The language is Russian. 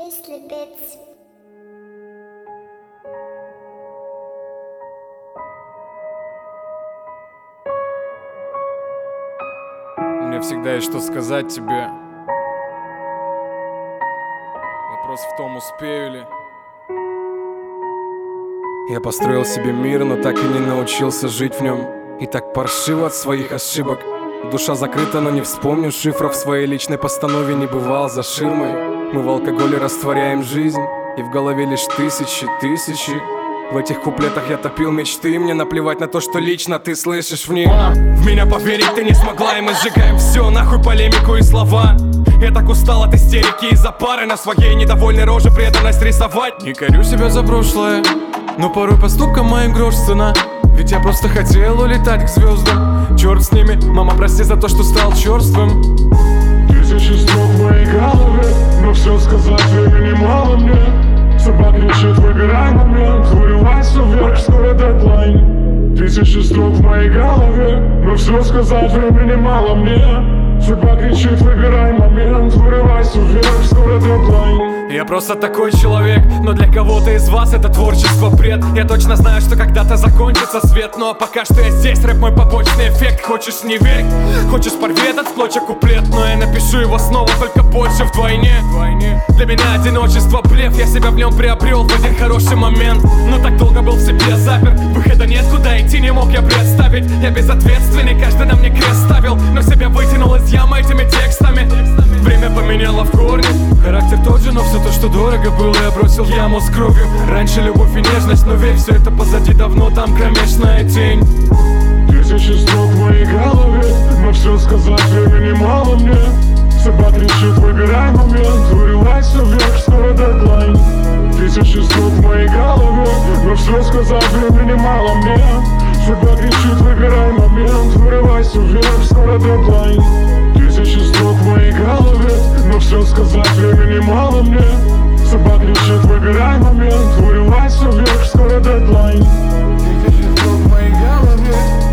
Grizzly Beats. Мне всегда есть что сказать тебе. Вопрос в том, успею ли. Я построил себе мир, но так и не научился жить в нем. И так паршиво от своих ошибок. Душа закрыта, но не вспомню шифров. В своей личной постанове не бывал за ширмой. Мы в алкоголе растворяем жизнь, и в голове лишь тысячи. В этих куплетах я топил мечты. Мне наплевать на то, что лично ты слышишь в них. В меня поверить ты не смогла, и мы сжигаем все, нахуй полемику и слова. Я так устал от истерики из-за пары. На своей недовольной роже преданность рисовать. Не корю себя за прошлое, но порой поступкам моим грош цена. Ведь я просто хотел улетать к звездам. Черт с ними, мама, прости за то, что стал черствым. Тысячи строк в моей голове, но все сказать времени мало мне. Собак решит, выбирай момент, вырывайся вверх, скоро дедлайн. Тысячи строк в моей голове, но все сказать времени мало мне. Судьба кричит, выбирай момент, вырывайся вверх, скоро дедлайн. Я просто такой человек, но для кого-то из вас это творчество бред. Я точно знаю, что когда-то закончится свет, но пока что я здесь, рэп мой побочный эффект. Хочешь не верь, хочешь порви этот клочок куплет, но я напишу его снова, только больше вдвойне. Для меня одиночество блеф, я себя в нем приобрел в один хороший момент. Но так долго был в себе запер, выхода нет, куда идти не мог я представить. Я безответственный, каждый на мне крест ставил, но себя вытянул из ямы этими текстами. Время поменяло в корне, характер тот же, но все то, что дорого было, я бросил в яму с кровью. Раньше любовь и нежность, но верь, все это позади давно, там кромешная тень. Тысячи строк в моей голове, но все сказать времени мало мне. Собак решит, выбирай момент, вырывайся вверх, скоро дедлайн. Тысячи строк в моей голове, но все сказать времени мало мне. Собак решит, выбирай момент, вырывайся вверх, скоро дедлайн. Тысячи строк в моей голове, но все сказать времени мало мне. Собак решит, выбирай момент, вырывайся вверх, скоро дедлайн. Тысячи строк в моей голове.